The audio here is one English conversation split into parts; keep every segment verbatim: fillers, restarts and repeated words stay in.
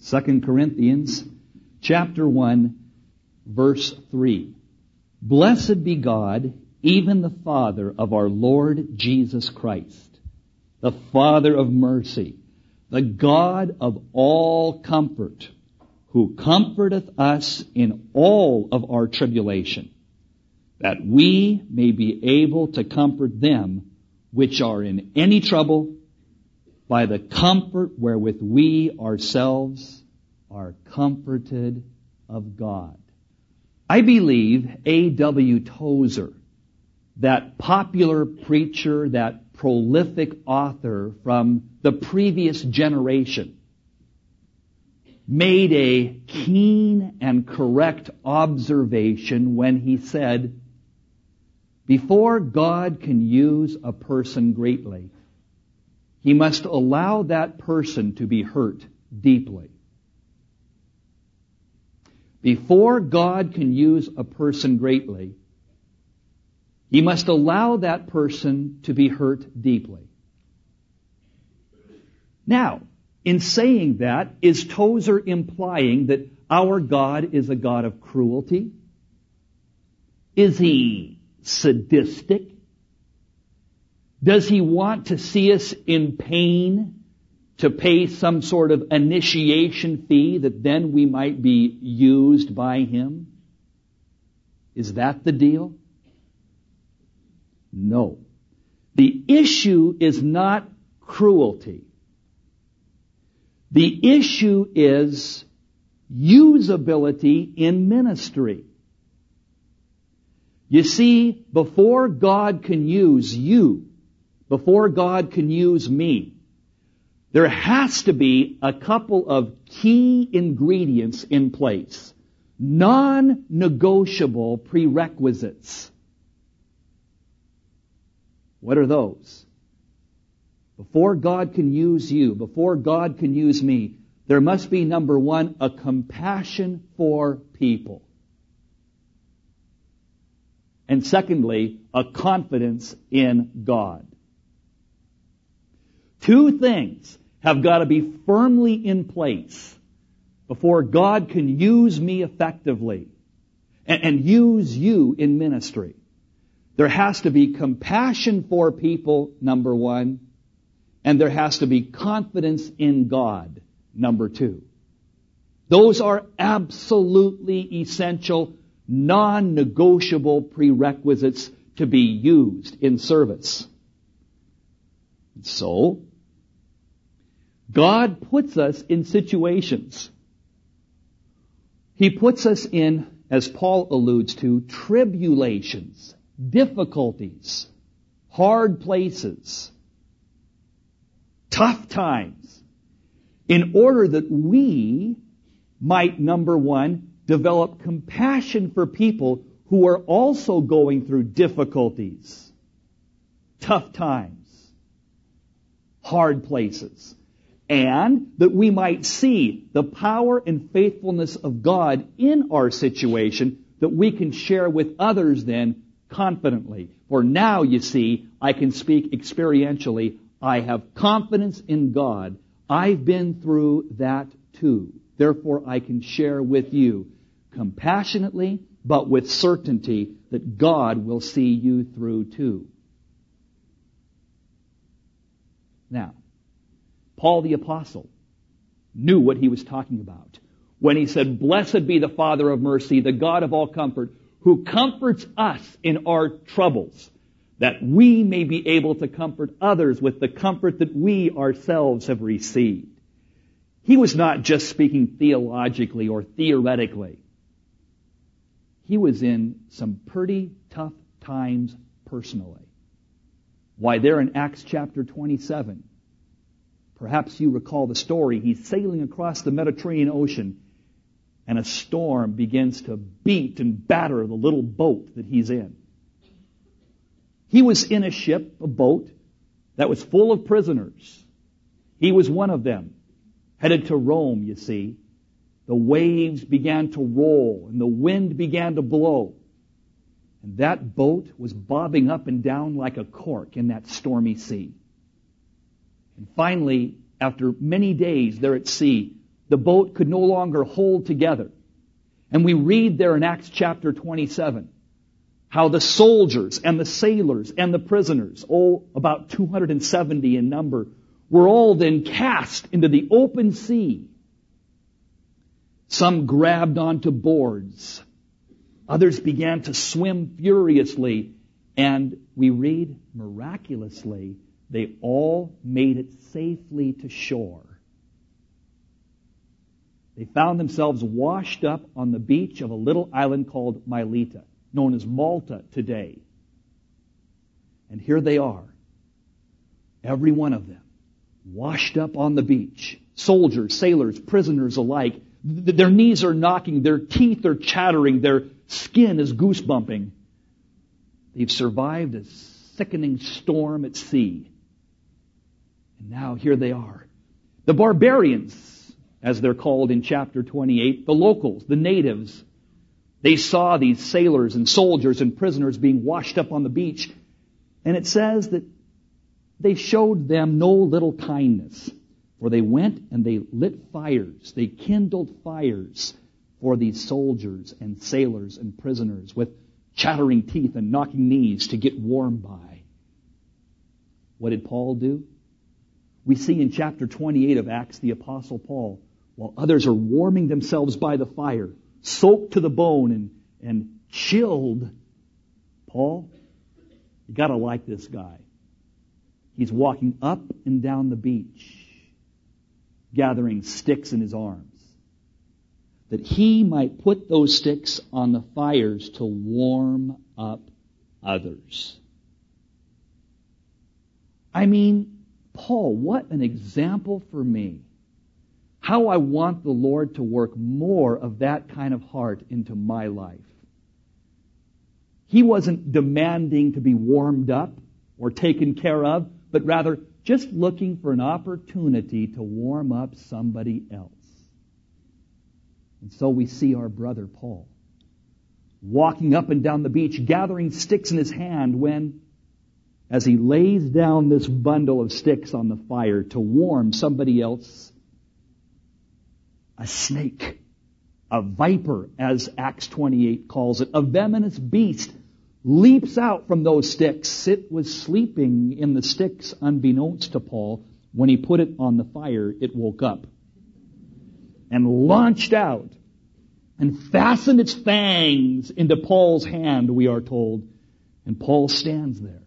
Second Corinthians chapter one, verse three. Blessed be God, even the Father of our Lord Jesus Christ, the Father of mercy, the God of all comfort, who comforteth us in all of our tribulation, that we may be able to comfort them which are in any trouble by the comfort wherewith we ourselves are comforted of God. I believe A W Tozer, that popular preacher, that prolific author from the previous generation, made a keen and correct observation when he said, before God can use a person greatly, He must allow that person to be hurt deeply. Before God can use a person greatly, He must allow that person to be hurt deeply. Now, in saying that, is Tozer implying that our God is a God of cruelty? Is He sadistic? Does He want to see us in pain to pay some sort of initiation fee that then we might be used by Him? Is that the deal? No. The issue is not cruelty. The issue is usability in ministry. You see, before God can use you, before God can use me, there has to be a couple of key ingredients in place. Non-negotiable prerequisites. What are those? Before God can use you, before God can use me, there must be, number one, a compassion for people. And secondly, a confidence in God. Two things have got to be firmly in place before God can use me effectively and, and use you in ministry. There has to be compassion for people, number one, and there has to be confidence in God, number two. Those are absolutely essential, non-negotiable prerequisites to be used in service. So, God puts us in situations. He puts us in, as Paul alludes to, tribulations, difficulties, hard places, tough times, in order that we might, number one, develop compassion for people who are also going through difficulties, tough times, hard places, and that we might see the power and faithfulness of God in our situation that we can share with others then confidently. For now, you see, I can speak experientially. I have confidence in God. I've been through that too. Therefore, I can share with you compassionately, but with certainty that God will see you through too. Now, Paul the Apostle knew what he was talking about when he said, "Blessed be the Father of mercy, the God of all comfort, who comforts us in our troubles, that we may be able to comfort others with the comfort that we ourselves have received." He was not just speaking theologically or theoretically. He was in some pretty tough times personally. Why, there in Acts chapter twenty-seven, perhaps you recall the story, he's sailing across the Mediterranean Ocean, and a storm begins to beat and batter the little boat that he's in. He was in a ship, a boat, that was full of prisoners. He was one of them, headed to Rome, you see. The waves began to roll, and the wind began to blow. And that boat was bobbing up and down like a cork in that stormy sea. And finally, after many days there at sea, The boat could no longer hold together. And we read there in Acts chapter twenty-seven how the soldiers and the sailors and the prisoners, oh, about two hundred seventy in number, were all then cast into the open sea. Some grabbed onto boards. Others began to swim furiously. And we read, miraculously, they all made it safely to shore. They found themselves washed up on the beach of a little island called Mileta, known as Malta today. And here they are, every one of them, washed up on the beach. Soldiers, sailors, prisoners alike. Their knees are knocking, their teeth are chattering, their skin is goosebumping. They've survived a sickening storm at sea. And now here they are. The barbarians, as they're called in chapter twenty-eight, the locals, the natives, they saw these sailors and soldiers and prisoners being washed up on the beach. And it says that they showed them no little kindness. For they went and they lit fires. They kindled fires for these soldiers and sailors and prisoners with chattering teeth and knocking knees to get warm by. What did Paul do? We see in chapter twenty-eight of Acts the Apostle Paul, while others are warming themselves by the fire, soaked to the bone and, and chilled, Paul, you gotta like this guy. He's walking up and down the beach, gathering sticks in his arms, that he might put those sticks on the fires to warm up others. I mean, Paul, what an example for me. How I want the Lord to work more of that kind of heart into my life. He wasn't demanding to be warmed up or taken care of, but rather just looking for an opportunity to warm up somebody else. And so we see our brother Paul walking up and down the beach, gathering sticks in his hand when, as he lays down this bundle of sticks on the fire to warm somebody else, a snake, a viper, as Acts twenty-eight calls it, a venomous beast, leaps out from those sticks. It was sleeping in the sticks unbeknownst to Paul. When he put it on the fire, it woke up and launched out and fastened its fangs into Paul's hand, we are told. And Paul stands there.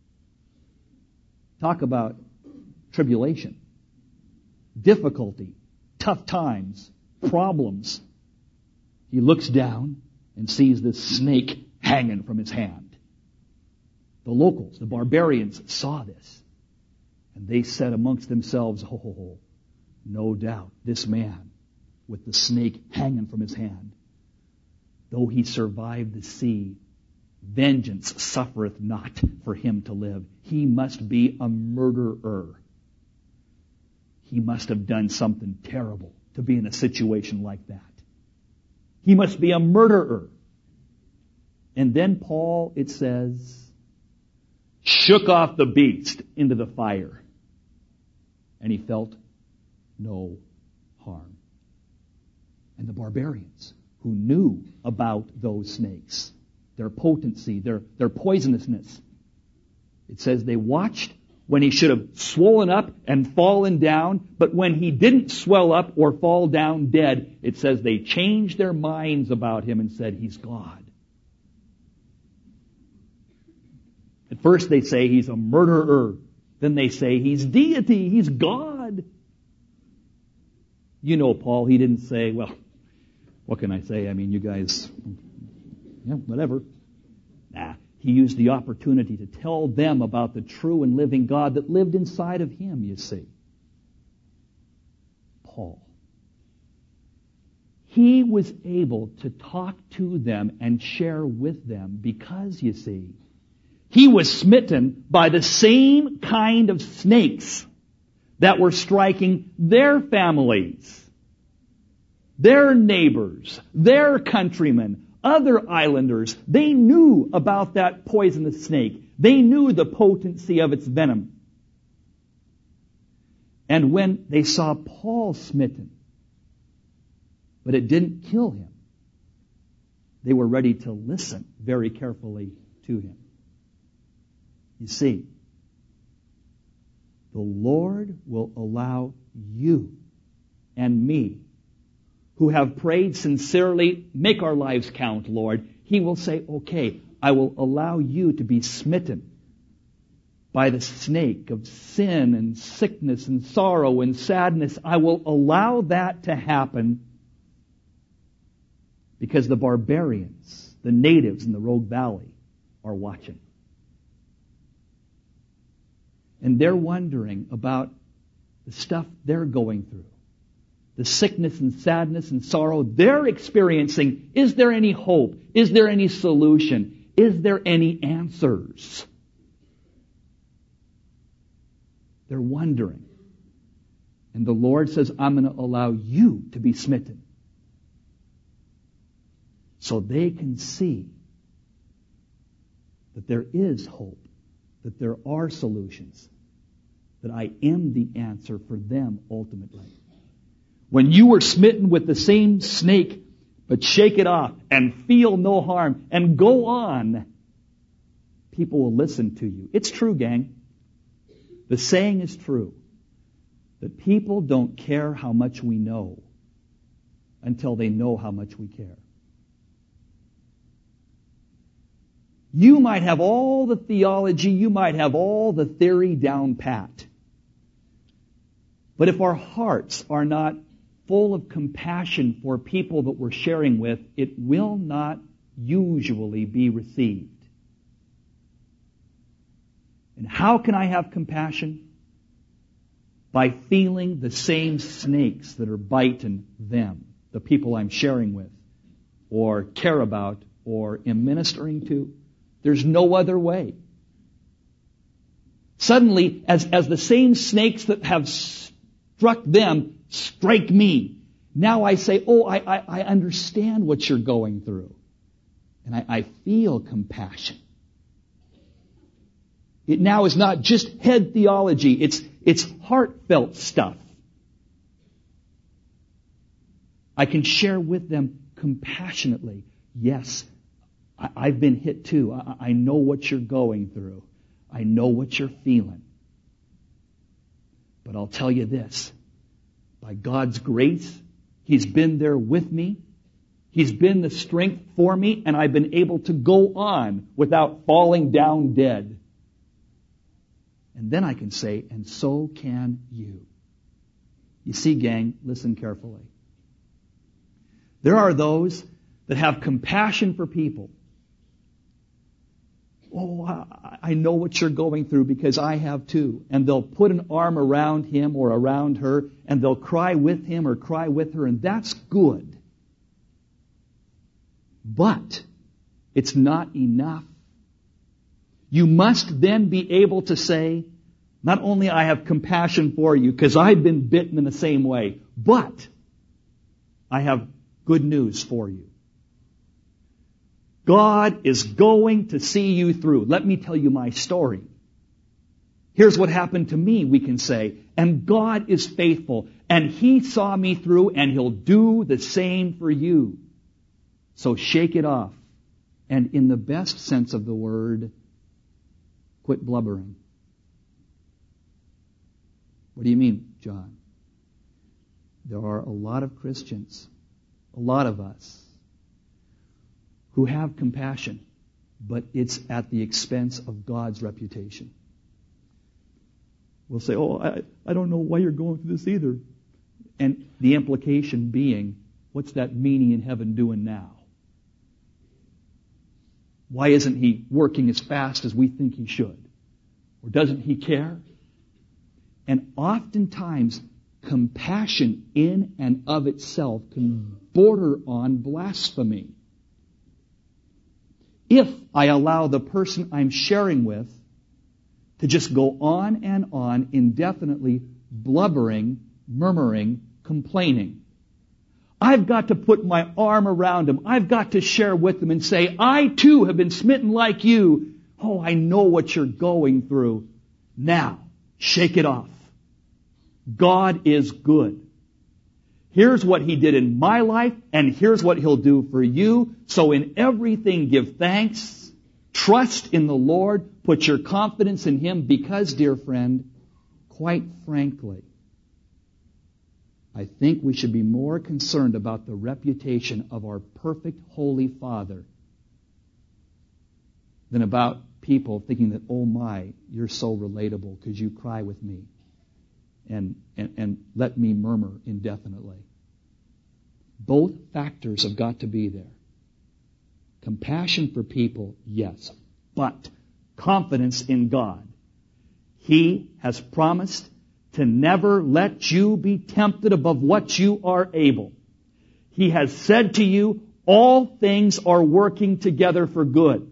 Talk about tribulation, difficulty, tough times, problems. He looks down and sees this snake hanging from his hand. The locals, the barbarians, saw this. And they said amongst themselves, oh, no doubt, this man with the snake hanging from his hand, though he survived the sea, vengeance suffereth not for him to live. He must be a murderer. He must have done something terrible to be in a situation like that. He must be a murderer. And then Paul, it says, shook off the beast into the fire. And he felt no harm. And the barbarians who knew about those snakes, their potency, their, their poisonousness, it says they watched when he should have swollen up and fallen down, but when he didn't swell up or fall down dead, it says they changed their minds about him and said, he's God. At first they say he's a murderer. Then they say he's deity, he's God. You know Paul, he didn't say, well, what can I say? I mean, you guys, yeah, whatever. Nah, he used the opportunity to tell them about the true and living God that lived inside of him, you see. Paul. He was able to talk to them and share with them because, you see, he was smitten by the same kind of snakes that were striking their families, their neighbors, their countrymen, other islanders. They knew about that poisonous snake. They knew the potency of its venom. And when they saw Paul smitten But it didn't kill him. They were ready to listen very carefully to him. You see, the Lord will allow you and me, who have prayed sincerely, make our lives count, Lord. He will say, okay, I will allow you to be smitten by the snake of sin and sickness and sorrow and sadness. I will allow that to happen because the barbarians, the natives in the Rogue Valley, are watching. And they're wondering about the stuff they're going through. The sickness and sadness and sorrow they're experiencing. Is there any hope? Is there any solution? Is there any answers? They're wondering. And the Lord says, I'm going to allow you to be smitten, so they can see that there is hope, that there are solutions, that I am the answer for them ultimately. When you were smitten with the same snake, but shake it off and feel no harm and go on, people will listen to you. It's true, gang. The saying is true that people don't care how much we know until they know how much we care. You might have all the theology, you might have all the theory down pat. But if our hearts are not full of compassion for people that we're sharing with, it will not usually be received. And how can I have compassion? By feeling the same snakes that are biting them, the people I'm sharing with, or care about, or am ministering to. There's no other way. Suddenly, as, as the same snakes that have struck them strike me, now I say, oh, I, I, I understand what you're going through. And I, I feel compassion. It now is not just head theology, it's, it's heartfelt stuff. I can share with them compassionately. Yes, I, I've been hit too. I, I know what you're going through. I know what you're feeling. But I'll tell you this. By God's grace, He's been there with me. He's been the strength for me, and I've been able to go on without falling down dead. And then I can say, and so can you. You see, gang, listen carefully. There are those that have compassion for people. Oh, I know what you're going through because I have too. And they'll put an arm around him or around her, and they'll cry with him or cry with her, and that's good. But it's not enough. You must then be able to say, not only I have compassion for you because I've been bitten in the same way, but I have good news for you. God is going to see you through. Let me tell you my story. Here's what happened to me, we can say. And God is faithful. And He saw me through, and He'll do the same for you. So shake it off. And in the best sense of the word, quit blubbering. What do you mean, John? There are a lot of Christians, a lot of us, who have compassion, but it's at the expense of God's reputation. We'll say, oh, I, I don't know why you're going through this either. And the implication being, what's that meanie in heaven doing now? Why isn't he working as fast as we think he should? Or doesn't he care? And oftentimes, compassion in and of itself can border on blasphemy. If I allow the person I'm sharing with to just go on and on indefinitely blubbering, murmuring, complaining. I've got to put my arm around them. I've got to share with them and say, I too have been smitten like you. Oh, I know what you're going through. Now, shake it off. God is good. Here's what He did in my life, and here's what He'll do for you. So in everything, give thanks. Trust in the Lord. Put your confidence in Him because, dear friend, quite frankly, I think we should be more concerned about the reputation of our perfect Holy Father than about people thinking that, oh my, you're so relatable because you cry with me and, and, and let me murmur indefinitely. Both factors have got to be there. Compassion for people, yes, but confidence in God. He has promised to never let you be tempted above what you are able. He has said to you, all things are working together for good.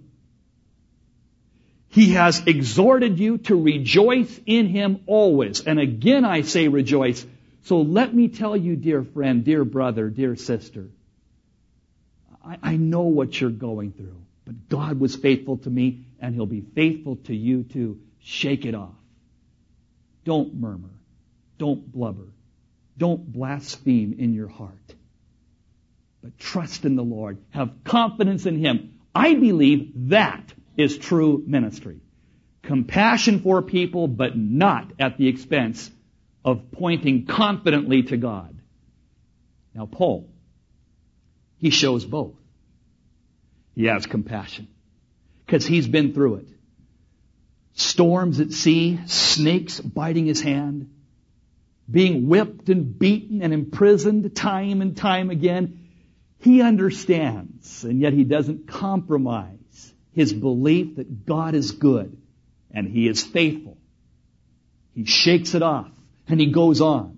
He has exhorted you to rejoice in Him always. And again I say rejoice. So let me tell you, dear friend, dear brother, dear sister, I, I know what you're going through, but God was faithful to me, and He'll be faithful to you too. Shake it off. Don't murmur. Don't blubber. Don't blaspheme in your heart. But trust in the Lord. Have confidence in Him. I believe that is true ministry. Compassion for people, but not at the expense of pointing confidently to God. Now, Paul, he shows both. He has compassion because he's been through it. Storms at sea, snakes biting his hand, being whipped and beaten and imprisoned time and time again. He understands, and yet he doesn't compromise his belief that God is good and He is faithful. He shakes it off and he goes on.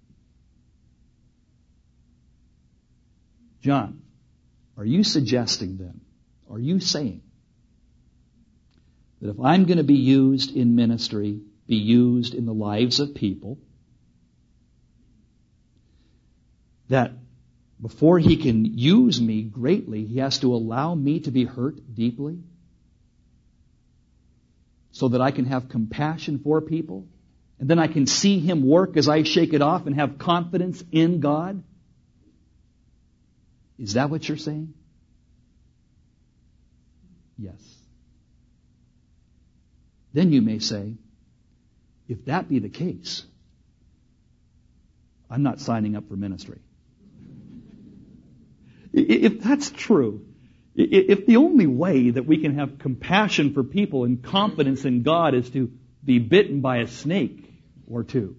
John, are you suggesting then, are you saying that if I'm going to be used in ministry, be used in the lives of people, that before He can use me greatly, He has to allow me to be hurt deeply so that I can have compassion for people, and then I can see Him work as I shake it off and have confidence in God? Is that what you're saying? Yes. Then you may say, if that be the case, I'm not signing up for ministry. If that's true, if the only way that we can have compassion for people and confidence in God is to be bitten by a snake or two,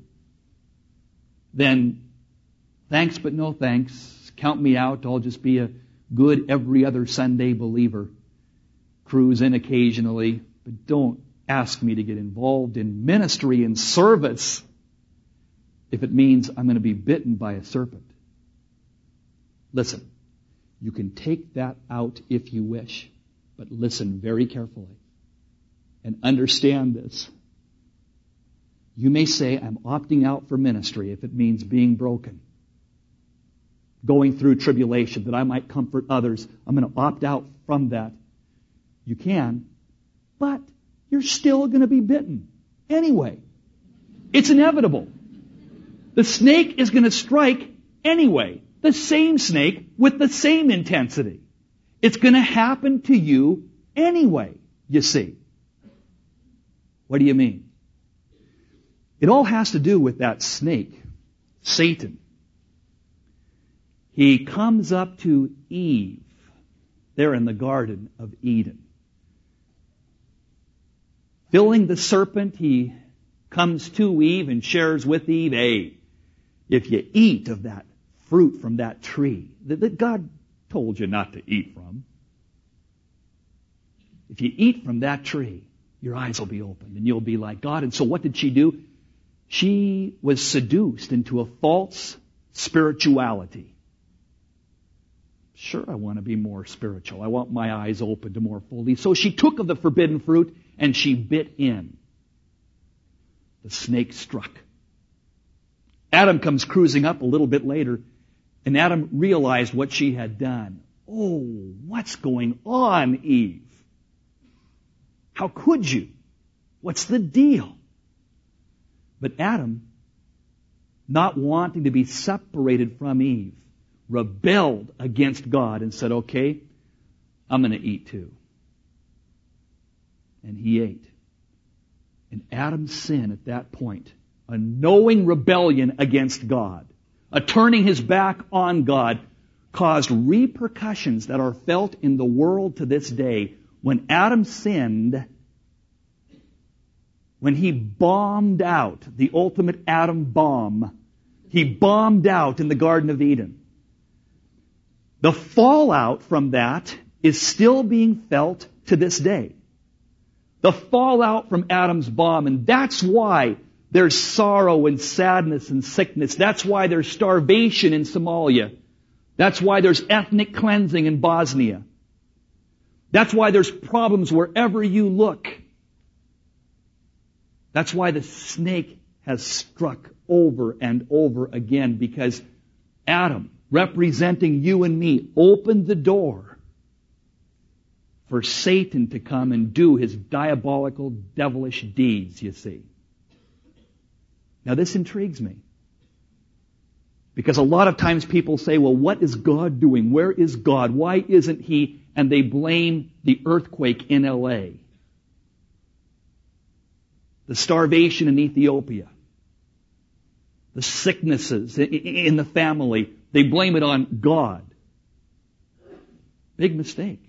then thanks but no thanks. Count me out. I'll just be a good every other Sunday believer. Cruise in occasionally, but don't ask me to get involved in ministry and service if it means I'm going to be bitten by a serpent. Listen. You can take that out if you wish, but listen very carefully and understand this. You may say, I'm opting out for ministry if it means being broken, going through tribulation, that I might comfort others. I'm going to opt out from that. You can, but you're still going to be bitten anyway. It's inevitable. The snake is going to strike anyway. The same snake with the same intensity. It's going to happen to you anyway, you see. What do you mean? It all has to do with that snake, Satan. He comes up to Eve there in the Garden of Eden. Filling the serpent, he comes to Eve and shares with Eve, hey, if you eat of that fruit from that tree that, that God told you not to eat from, if you eat from that tree, your eyes will be opened and you'll be like God. And so what did she do? She was seduced into a false spirituality. Sure, I want to be more spiritual. I want my eyes opened to more fully. So she took of the forbidden fruit and she bit in. The snake struck. Adam comes cruising up a little bit later, and Adam realized what she had done. Oh, what's going on, Eve? How could you? What's the deal? But Adam not wanting to be separated from Eve, rebelled against God and said, okay, I'm going to eat too. And he ate. And Adam's sin at that point, a knowing rebellion against God, a turning his back on God, caused repercussions that are felt in the world to this day. When Adam sinned, when he bombed out, the ultimate Adam bomb, he bombed out in the Garden of Eden. The fallout from that is still being felt to this day. The fallout from Adam's bomb, and that's why there's sorrow and sadness and sickness. That's why there's starvation in Somalia. That's why there's ethnic cleansing in Bosnia. That's why there's problems wherever you look. That's why the snake has struck over and over again, because Adam, representing you and me, opened the door for Satan to come and do his diabolical, devilish deeds, you see. Now this intrigues me. Because a lot of times people say, well, what is God doing? Where is God? Why isn't He? And they blame the earthquake in L A, the starvation in Ethiopia, the sicknesses in the family. They blame it on God. Big mistake.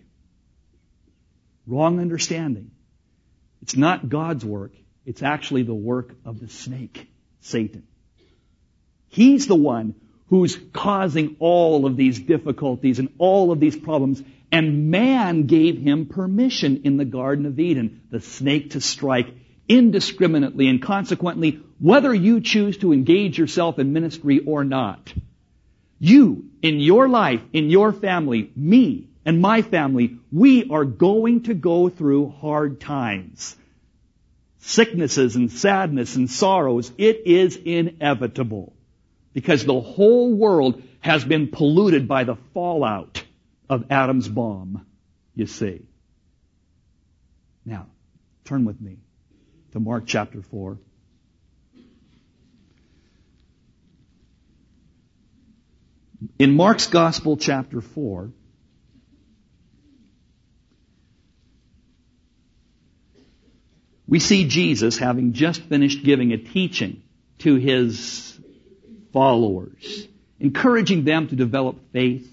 Wrong understanding. It's not God's work. It's actually the work of the snake, Satan. He's the one who's causing all of these difficulties and all of these problems. And man gave him permission in the Garden of Eden, the snake to strike indiscriminately, and consequently, whether you choose to engage yourself in ministry or not, you, in your life, in your family, me and my family, we are going to go through hard times. Sicknesses and sadness and sorrows. It is inevitable. Because the whole world has been polluted by the fallout of Adam's bomb, you see. Now, turn with me to Mark chapter four. In Mark's Gospel, chapter four, we see Jesus having just finished giving a teaching to His followers, encouraging them to develop faith.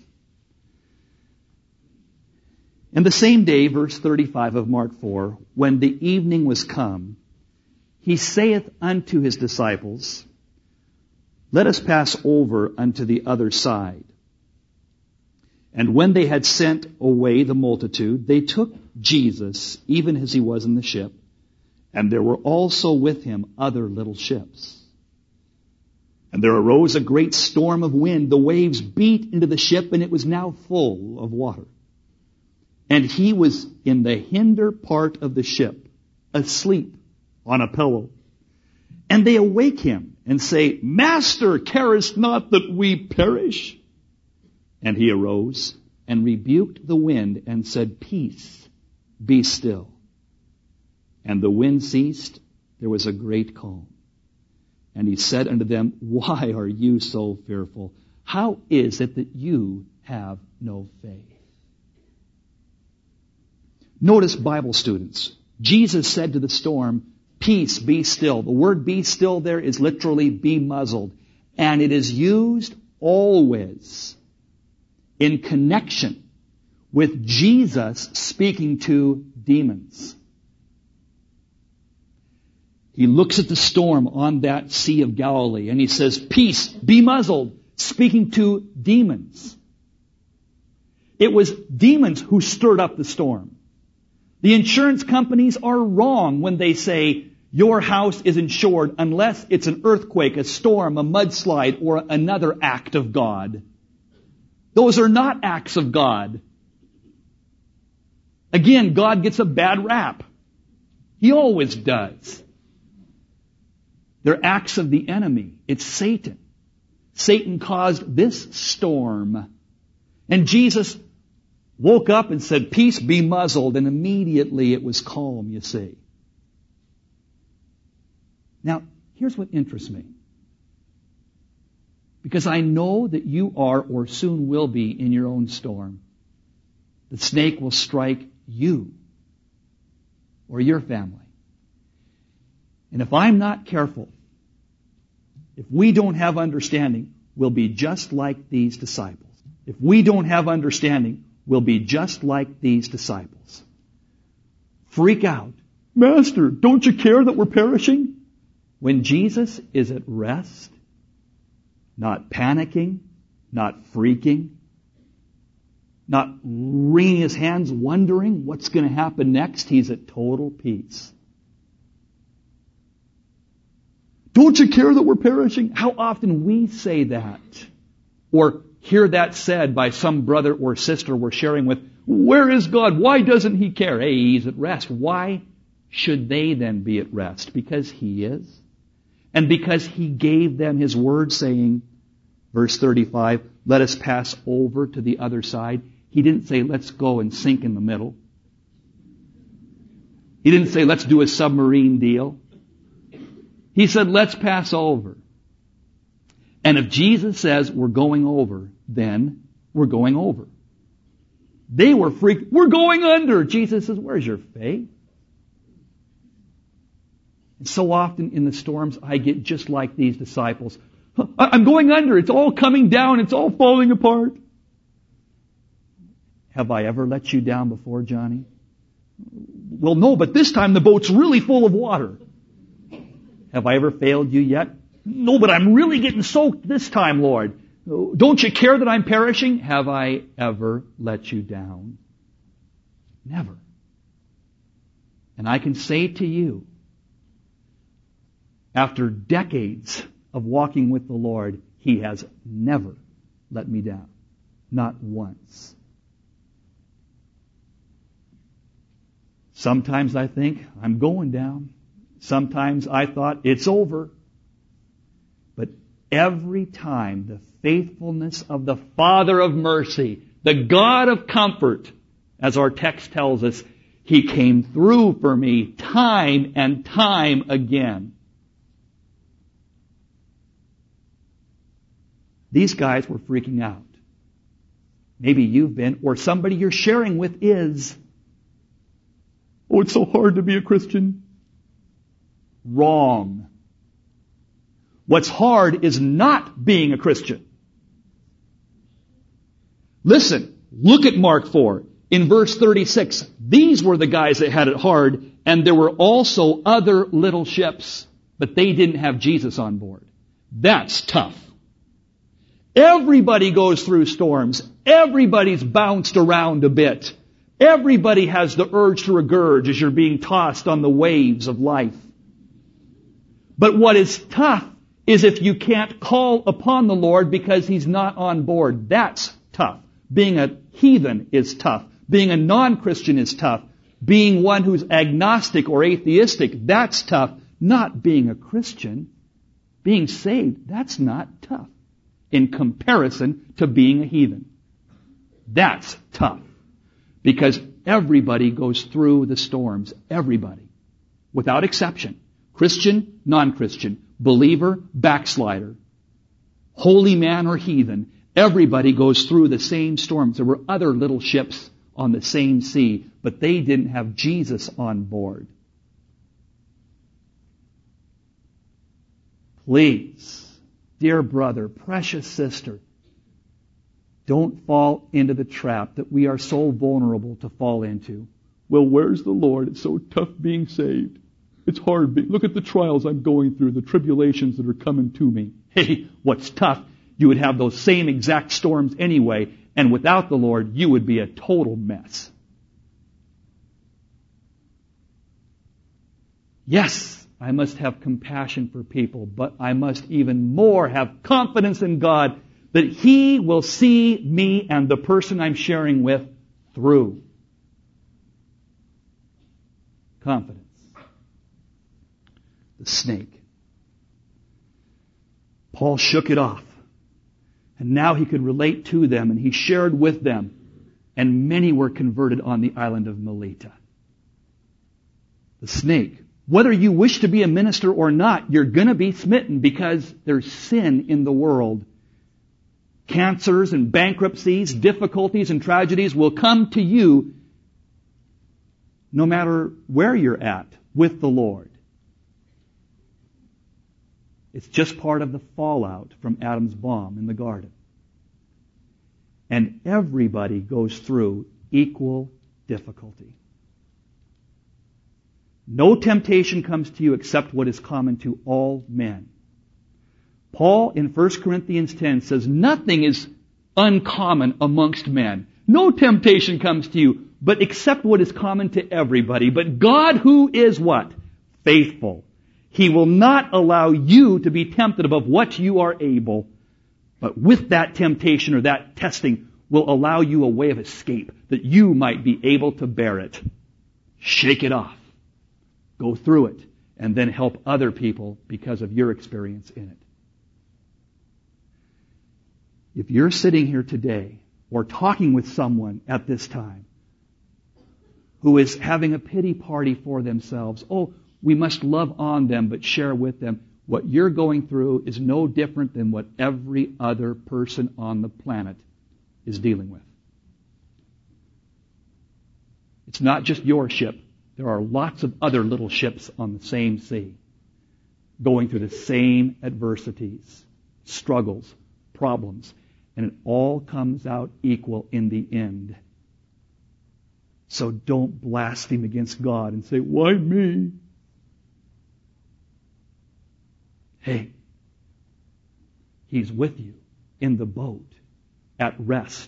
And the same day, verse thirty-five of Mark four, when the evening was come, He saith unto His disciples, Let us pass over unto the other side. And when they had sent away the multitude, they took Jesus, even as He was in the ship, and there were also with Him other little ships. And there arose a great storm of wind. The waves beat into the ship, and it was now full of water. And He was in the hinder part of the ship, asleep on a pillow. And they awake Him and say, Master, carest not that we perish? And He arose and rebuked the wind and said, Peace, be still. And the wind ceased. There was a great calm. And He said unto them, Why are you so fearful? How is it that you have no faith? Notice, Bible students, Jesus said to the storm, Peace, be still. The word be still there is literally be muzzled. And it is used always in connection with Jesus speaking to demons. He looks at the storm on that Sea of Galilee and He says, Peace, be muzzled, speaking to demons. It was demons who stirred up the storm. The insurance companies are wrong when they say your house is insured unless it's an earthquake, a storm, a mudslide, or another act of God. Those are not acts of God. Again, God gets a bad rap. He always does. They're acts of the enemy. It's Satan. Satan caused this storm. And Jesus woke up and said, Peace, be muzzled. And immediately it was calm, you see. Now, here's what interests me. because I know that you are or soon will be in your own storm. The snake will strike you or your family. And if I'm not careful, if we don't have understanding, we'll be just like these disciples. If we don't have understanding, we'll be just like these disciples. Freak out. Master, don't you care that we're perishing? When Jesus is at rest, not panicking, not freaking, not wringing his hands, wondering what's going to happen next, he's at total peace. Don't you care that we're perishing? How often we say that, or hear that said by some brother or sister we're sharing with. Where is God? Why doesn't he care? Hey, he's at rest. Why should they then be at rest? Because he is. And because he gave them his word saying, verse thirty-five, let us pass over to the other side. He didn't say, let's go and sink in the middle. He didn't say, let's do a submarine deal. He said, let's pass over. And if Jesus says we're going over, then we're going over. They were freaked. We're going under. Jesus says, where's your faith? And so often in the storms, I get just like these disciples. I'm going under. It's all coming down. It's all falling apart. Have I ever let you down before, Johnny? Well, no, but this time the boat's really full of water. Have I ever failed you yet? No, but I'm really getting soaked this time, Lord. Don't you care that I'm perishing? Have I ever let you down? Never. And I can say to you, after decades of walking with the Lord, he has never let me down. Not once. Sometimes I think I'm going down. Sometimes I thought it's over. But every time the faithfulness of the Father of mercy, the God of comfort, as our text tells us, he came through for me time and time again. These guys were freaking out. Maybe you've been, or somebody you're sharing with is. Oh, it's so hard to be a Christian. Wrong. What's hard is not being a Christian. Listen, look at Mark four. In verse thirty-six, these were the guys that had it hard, and there were also other little ships, but they didn't have Jesus on board. That's tough. Everybody goes through storms. Everybody's bounced around a bit. Everybody has the urge to regurge as you're being tossed on the waves of life. But what is tough is if you can't call upon the Lord because he's not on board. That's tough. Being a heathen is tough. Being a non-Christian is tough. Being one who's agnostic or atheistic, that's tough. Not being a Christian, being saved, that's not tough in comparison to being a heathen. That's tough. Because everybody goes through the storms. Everybody. Without exception. Christian, non-Christian. Believer, backslider. Holy man or heathen. Everybody goes through the same storms. There were other little ships on the same sea, but they didn't have Jesus on board. Please, dear brother, precious sister, don't fall into the trap that we are so vulnerable to fall into. Well, where's the Lord? It's so tough being saved. It's hard. Look at the trials I'm going through, the tribulations that are coming to me. Hey, what's tough? You would have those same exact storms anyway, and without the Lord, you would be a total mess. Yes, I must have compassion for people, but I must even more have confidence in God that he will see me and the person I'm sharing with through. Confidence. The snake. Paul shook it off. And now he could relate to them, and he shared with them. And many were converted on the island of Melita. The snake. Whether you wish to be a minister or not, you're going to be smitten because there's sin in the world. cancers and bankruptcies, difficulties and tragedies will come to you no matter where you're at with the Lord. It's just part of the fallout from Adam's bomb in the garden. And everybody goes through equal difficulty. No temptation comes to you except what is common to all men. Paul in First Corinthians ten says, nothing is uncommon amongst men. No temptation comes to you, but except what is common to everybody. But God, who is what? Faithful. He will not allow you to be tempted above what you are able, but with that temptation or that testing will allow you a way of escape that you might be able to bear it. Shake it off. Go through it, and then help other people because of your experience in it. If you're sitting here today or talking with someone at this time who is having a pity party for themselves, oh, we must love on them but share with them, what you're going through is no different than what every other person on the planet is dealing with. It's not just your ship. There are lots of other little ships on the same sea going through the same adversities, struggles, problems, and it all comes out equal in the end. So don't blaspheme against God and say, why me? Hey, He's with you in the boat at rest.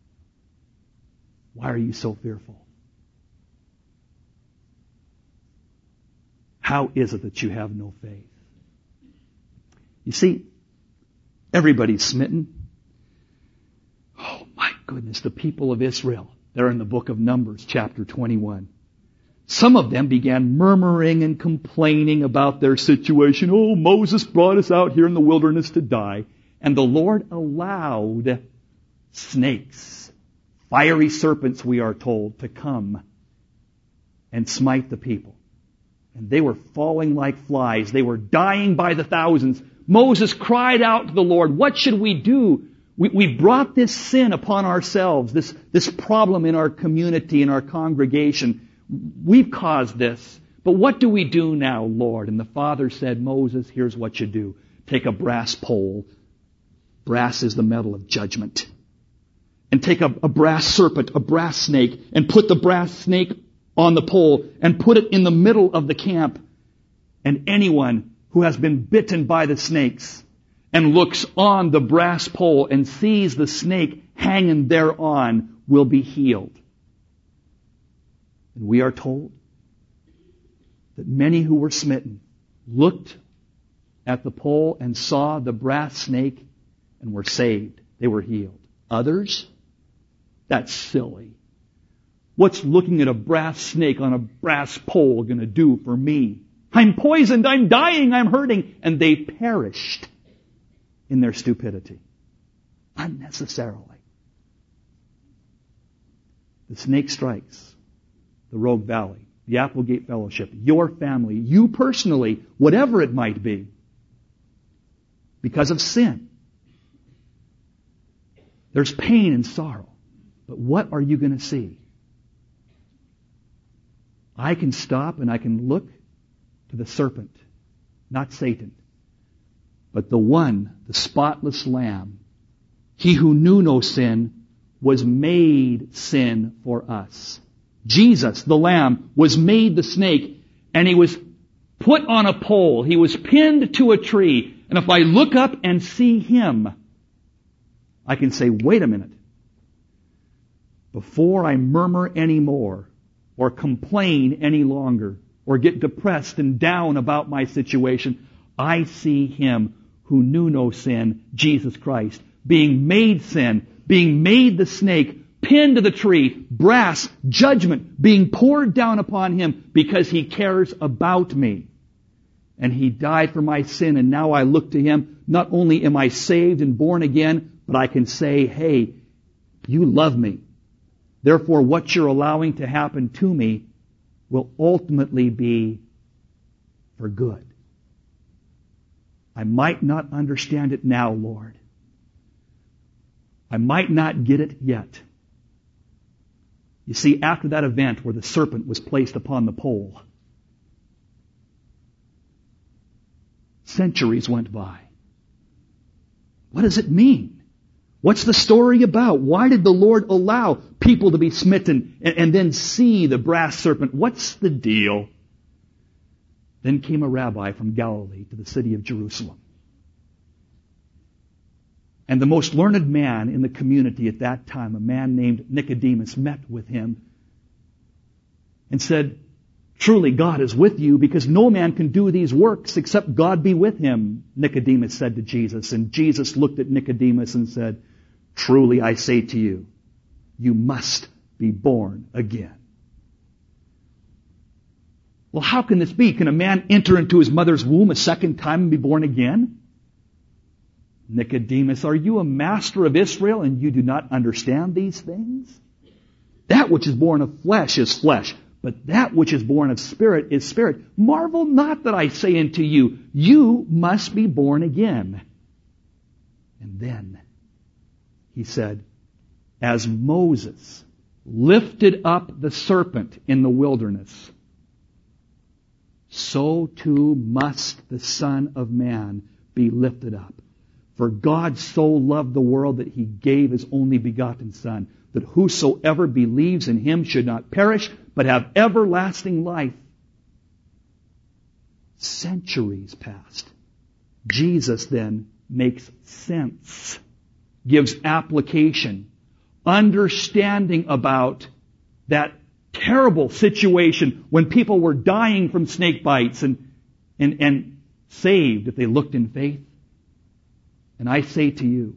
Why are you so fearful? How is it that you have no faith? You see, everybody's smitten. Oh my goodness, the people of Israel. They're in the book of Numbers, chapter twenty-one. Some of them began murmuring and complaining about their situation. Oh, Moses brought us out here in the wilderness to die. And the Lord allowed snakes, fiery serpents, we are told, to come and smite the people. And they were falling like flies. They were dying by the thousands. Moses cried out to the Lord, what should we do? We, we brought this sin upon ourselves, this, this problem in our community, in our congregation. We've caused this. But what do we do now, Lord? And the Father said, Moses, here's what you do. Take a brass pole. Brass is the metal of judgment. And take a, a brass serpent, a brass snake, and put the brass snake on the pole and put it in the middle of the camp. And anyone who has been bitten by the snakes and looks on the brass pole and sees the snake hanging thereon will be healed. And we are told that many who were smitten looked at the pole and saw the brass snake and were saved. They were healed. Others? That's silly. What's looking at a brass snake on a brass pole going to do for me? I'm poisoned, I'm dying, I'm hurting. And they perished in their stupidity. Unnecessarily. The snake strikes the Rogue Valley, the Applegate Fellowship, your family, you personally, whatever it might be, because of sin. There's pain and sorrow. But what are you going to see? I can stop and I can look to the serpent, not Satan, but the one, the spotless Lamb. He who knew no sin was made sin for us. Jesus, the Lamb, was made the snake, and He was put on a pole. He was pinned to a tree. And if I look up and see Him, I can say, wait a minute. Before I murmur any more, or complain any longer, or get depressed and down about my situation, I see Him who knew no sin, Jesus Christ, being made sin, being made the snake, pinned to the tree, brass, judgment being poured down upon Him because He cares about me. And He died for my sin, and now I look to Him. Not only am I saved and born again, but I can say, hey, you love me. Therefore, what you're allowing to happen to me will ultimately be for good. I might not understand it now, Lord, I might not get it yet. You see, after that event where the serpent was placed upon the pole, centuries went by. What does it mean? What's the story about? Why did the Lord allow people to be smitten and, and then see the brass serpent? What's the deal? Then came a rabbi from Galilee to the city of Jerusalem. And the most learned man in the community at that time, a man named Nicodemus, met with him and said, "Truly God is with you, because no man can do these works except God be with him," Nicodemus said to Jesus. And Jesus looked at Nicodemus and said, "Truly I say to you, you must be born again." Well, how can this be? Can a man enter into his mother's womb a second time and be born again? Nicodemus, are you a master of Israel and you do not understand these things? That which is born of flesh is flesh, but that which is born of spirit is spirit. Marvel not that I say unto you, you must be born again. And then he said, as Moses lifted up the serpent in the wilderness, so too must the Son of Man be lifted up. For God so loved the world that He gave His only begotten Son, that whosoever believes in Him should not perish, but have everlasting life. Centuries passed. Jesus then makes sense, gives application, understanding about that terrible situation when people were dying from snake bites and, and, and saved if they looked in faith. And I say to you,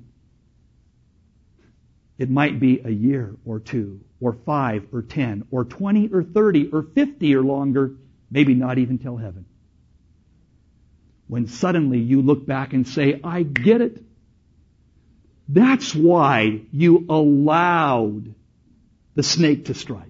it might be a year or two, or five, or ten, or twenty, or thirty, or fifty, or longer, maybe not even till heaven, when suddenly you look back and say, I get it. That's why you allowed the snake to strike.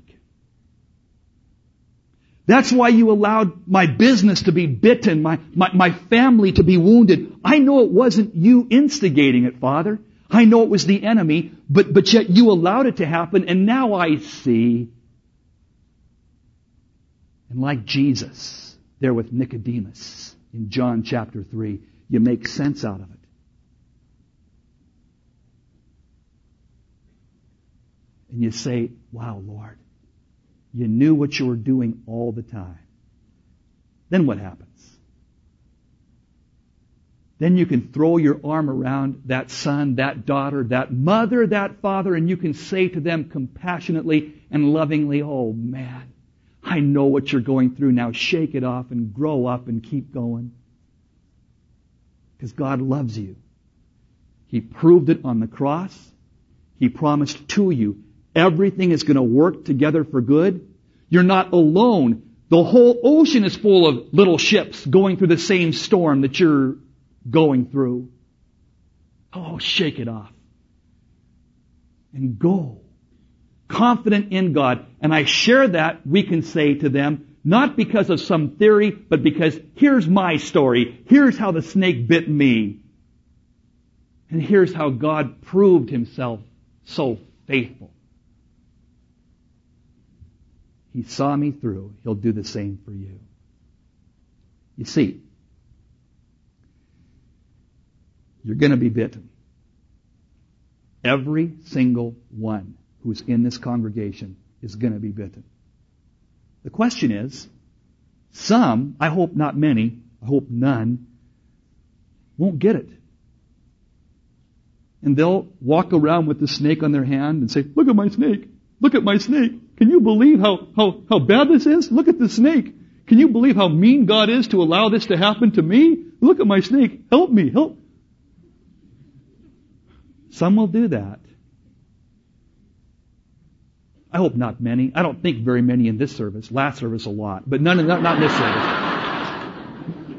That's why you allowed my business to be bitten, my, my, my family to be wounded. I know it wasn't you instigating it, Father. I know it was the enemy, but, but yet you allowed it to happen, and now I see. And like Jesus, there with Nicodemus in John chapter three, you make sense out of it. And you say, wow, Lord, you knew what you were doing all the time. Then what happens? Then you can throw your arm around that son, that daughter, that mother, that father, and you can say to them compassionately and lovingly, oh man, I know what you're going through now. Shake it off and grow up and keep going. Because God loves you. He proved it on the cross. He promised to you everything is going to work together for good. You're not alone. The whole ocean is full of little ships going through the same storm that you're going through. Oh, shake it off. And go. Confident in God. And I share that, we can say to them, not because of some theory, but because here's my story. Here's how the snake bit me. And here's how God proved Himself so faithful. He saw me through. He'll do the same for you. You see, you're going to be bitten. Every single one who's in this congregation is going to be bitten. The question is, some, I hope not many, I hope none, won't get it. And they'll walk around with the snake on their hand and say, look at my snake. Look at my snake. Can you believe how, how, how bad this is? Look at the snake. Can you believe how mean God is to allow this to happen to me? Look at my snake. Help me. Help. Some will do that. I hope not many. I don't think very many in this service. Last service a lot. But none of not, not in this service.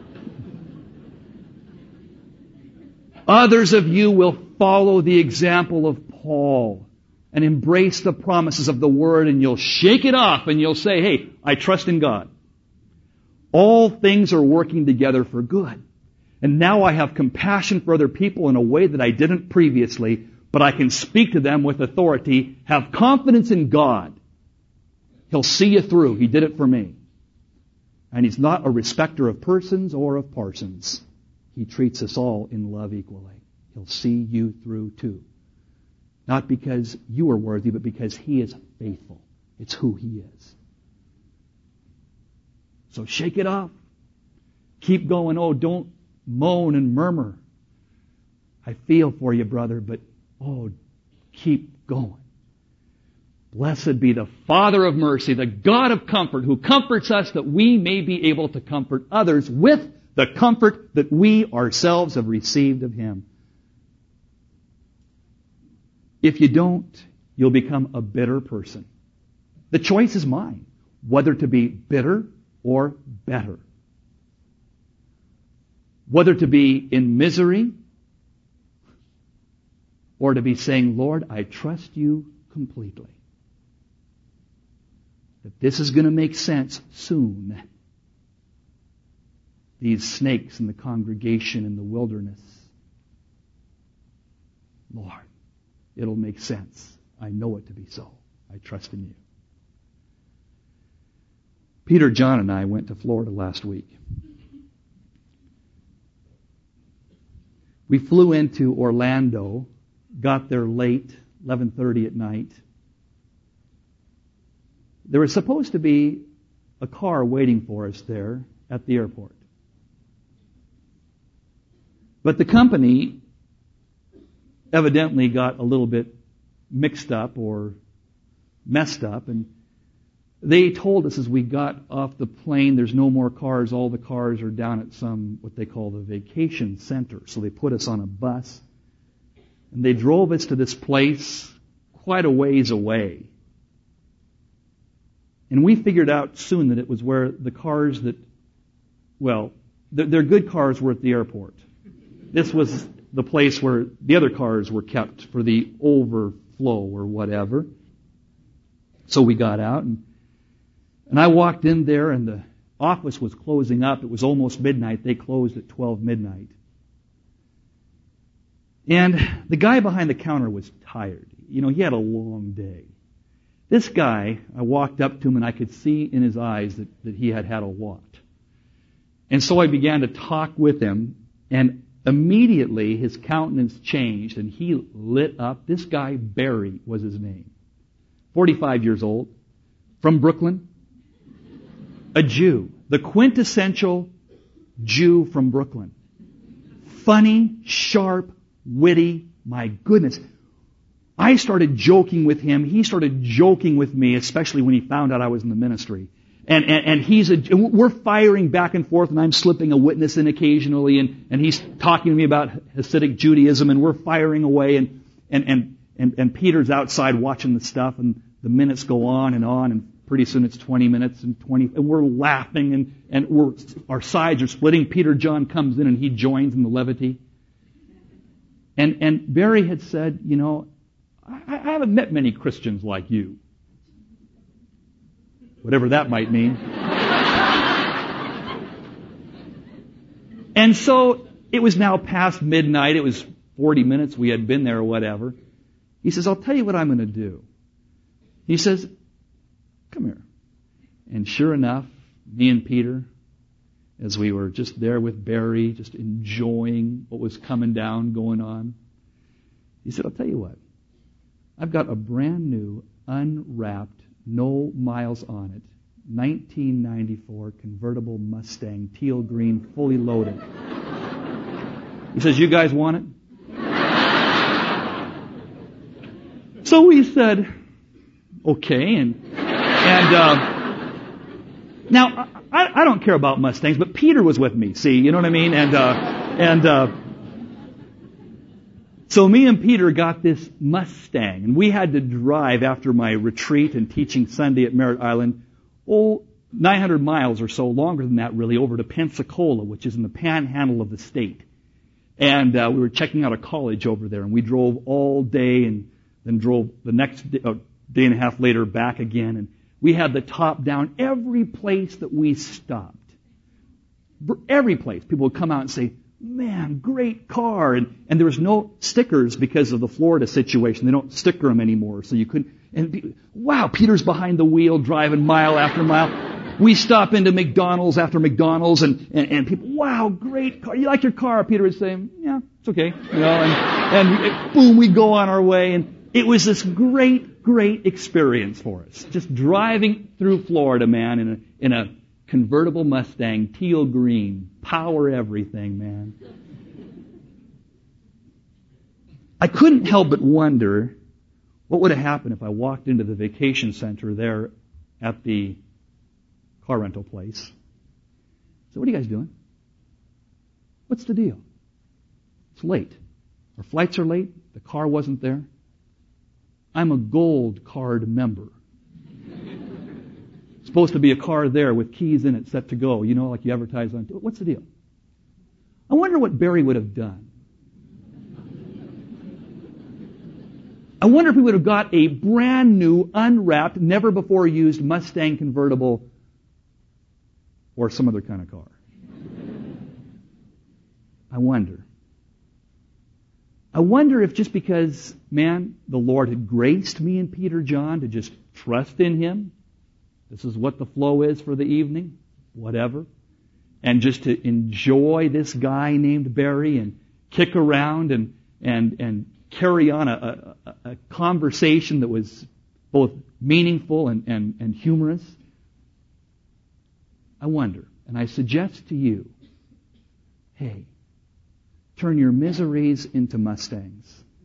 Others of you will follow the example of Paul and embrace the promises of the Word, and you'll shake it off and you'll say, hey, I trust in God. All things are working together for good. And now I have compassion for other people in a way that I didn't previously. but I can speak to them with authority. Have confidence in God. He'll see you through. He did it for me. And He's not a respecter of persons or of parsons. He treats us all in love equally. He'll see you through too. Not because you are worthy, but because He is faithful. It's who He is. So shake it off. Keep going. Oh, don't moan and murmur. I feel for you, brother, but oh, keep going. Blessed be the Father of mercy, the God of comfort, who comforts us that we may be able to comfort others with the comfort that we ourselves have received of Him. If you don't, you'll become a bitter person. The choice is mine, whether to be bitter or better. Whether to be in misery or to be saying, Lord, I trust You completely. That this is going to make sense soon. These snakes in the congregation in the wilderness. Lord, it'll make sense. I know it to be so. I trust in You. Peter, John, and I went to Florida last week. We flew into Orlando, got there late, eleven thirty at night. There was supposed to be a car waiting for us there at the airport. But the company evidently got a little bit mixed up or messed up, and they told us as we got off the plane, there's no more cars. All the cars are down at some, what they call the vacation center. So they put us on a bus, and they drove us to this place quite a ways away. And we figured out soon that it was where the cars that, well, their good cars were at the airport. This was the place where the other cars were kept for the overflow or whatever. So we got out, and And I walked in there, and the office was closing up. It was almost midnight. They closed at twelve midnight. And the guy behind the counter was tired. You know, he had a long day. This guy, I walked up to him, and I could see in his eyes that, that he had had a lot. And so I began to talk with him, and immediately his countenance changed, and he lit up. This guy, Barry, was his name. forty-five years old, from Brooklyn. A Jew. The quintessential Jew from Brooklyn. Funny, sharp, witty. My goodness. I started joking with him. He started joking with me, especially when he found out I was in the ministry. And, and, and he's a, we're firing back and forth, and I'm slipping a witness in occasionally, and, and he's talking to me about Hasidic Judaism, and we're firing away, and, and, and, and, and Peter's outside watching the stuff, and the minutes go on and on, and pretty soon it's twenty minutes and twenty, and we're laughing, and, and we're, our sides are splitting. Peter John comes in and he joins in the levity. And, and Barry had said, you know, I, I haven't met many Christians like you. Whatever that might mean. And so it was now past midnight. It was forty minutes we had been there or whatever. He says, I'll tell you what I'm going to do. He says, come here. And sure enough, me and Peter, as we were just there with Barry, just enjoying what was coming down, going on, he said, I'll tell you what. I've got a brand new, unwrapped, no miles on it, nineteen ninety-four convertible Mustang, teal green, fully loaded. He says, you guys want it? So we said, okay, and and uh, now I, I don't care about Mustangs, but Peter was with me. See, you know what I mean? And uh, and uh, so me and Peter got this Mustang, and we had to drive after my retreat and teaching Sunday at Merritt Island, oh, nine hundred miles or so, longer than that really, over to Pensacola, which is in the panhandle of the state. And uh, we were checking out a college over there, and we drove all day and then drove the next day, uh, day and a half later back again. And we had the top down every place that we stopped. Every place. People would come out and say, man, great car. And, and there was no stickers because of the Florida situation. They don't sticker them anymore. So you couldn't, and be, wow, Peter's behind the wheel driving mile after mile. We stop into McDonald's after McDonald's and, and, and people, wow, great car. You like your car? Peter would say, yeah, it's okay. You know, and, and boom, we go on our way. And it was this great, great experience for us. Just driving through Florida, man, in a, in a convertible Mustang, teal green, power everything, man. I couldn't help but wonder what would have happened if I walked into the vacation center there at the car rental place. So what are you guys doing? What's the deal? It's late. Our flights are late. The car wasn't there. I'm a gold card member. Supposed to be a car there with keys in it set to go. You know, like you advertise on. What's the deal? I wonder what Barry would have done. I wonder if we would have got a brand new, unwrapped, never before used Mustang convertible or some other kind of car. I wonder. I wonder if just because, man, the Lord had graced me and Peter John to just trust in Him, this is what the flow is for the evening, whatever, and just to enjoy this guy named Barry and kick around and and and carry on a, a, a conversation that was both meaningful and, and, and humorous. I wonder, and I suggest to you, hey, turn your miseries into Mustangs.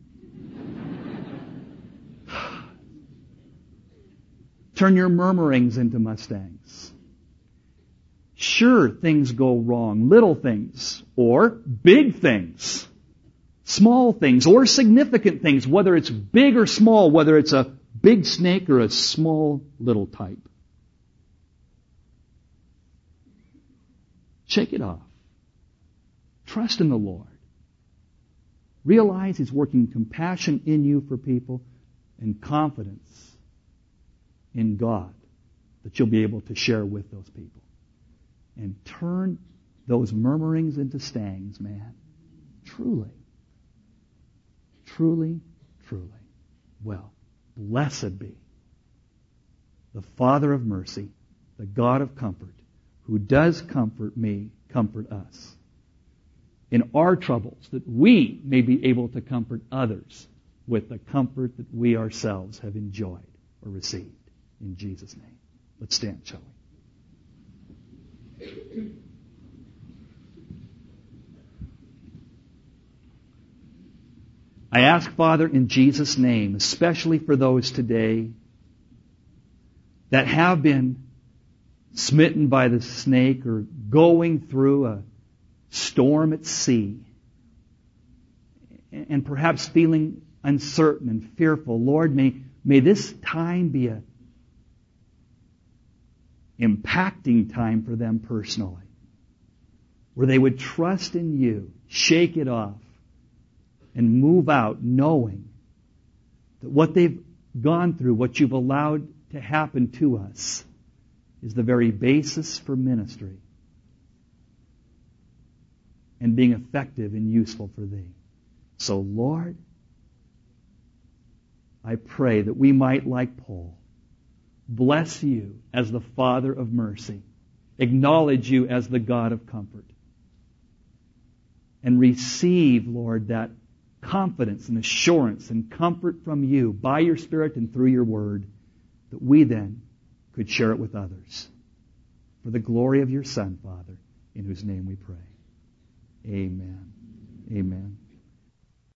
Turn your murmurings into Mustangs. Sure, things go wrong, little things, or big things, small things, or significant things, whether it's big or small, whether it's a big snake or a small little type. Shake it off. Trust in the Lord. Realize He's working compassion in you for people and confidence in God that you'll be able to share with those people. And turn those murmurings into stangs, man. Truly. Truly, truly. Well, blessed be the Father of mercy, the God of comfort, who does comfort me, comfort us in our troubles, that we may be able to comfort others with the comfort that we ourselves have enjoyed or received. In Jesus' name. Let's stand, shall we? I ask, Father, in Jesus' name, especially for those today that have been smitten by the snake or going through a storm at sea and perhaps feeling uncertain and fearful. Lord, may, may this time be a impacting time for them personally, where they would trust in You, shake it off, and move out knowing that what they've gone through, what You've allowed to happen to us, is the very basis for ministry and being effective and useful for Thee. So, Lord, I pray that we might, like Paul, bless You as the Father of mercy, acknowledge You as the God of comfort, and receive, Lord, that confidence and assurance and comfort from You by Your Spirit and through Your Word, that we then could share it with others. For the glory of Your Son, Father, in whose name we pray. Amen. Amen.